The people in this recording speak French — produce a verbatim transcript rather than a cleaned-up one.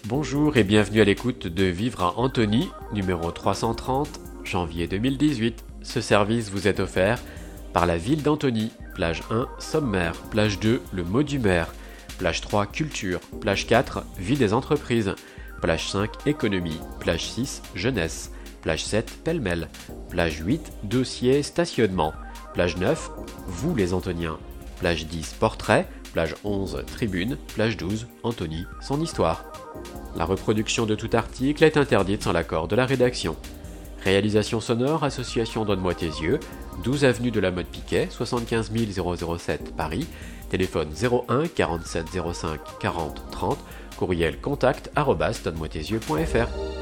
Bonjour et bienvenue à l'écoute de Vivre à Antony, numéro trois cent trente, janvier deux mille dix-huit. Ce service vous est offert par la ville d'Antony. Plage un, sommaire. Plage deux, le mot du maire. Plage trois, culture. Plage quatre, vie des entreprises. Plage cinq, économie. Plage six, jeunesse. Plage sept, pêle-mêle. Plage huit, dossier, stationnement. Plage neuf, vous les Antoniens. Plage dix, portrait. Plage onze, tribune. Plage douze, Antony, son histoire. La reproduction de tout article est interdite sans l'accord de la rédaction. Réalisation sonore, Association Donne-moi tes yeux, douze avenue de la Motte Piquet, soixante-quinze mille sept Paris, téléphone zéro un quarante-sept zéro cinq quarante trente, courriel contact arobase donne moi tes yeux point fr.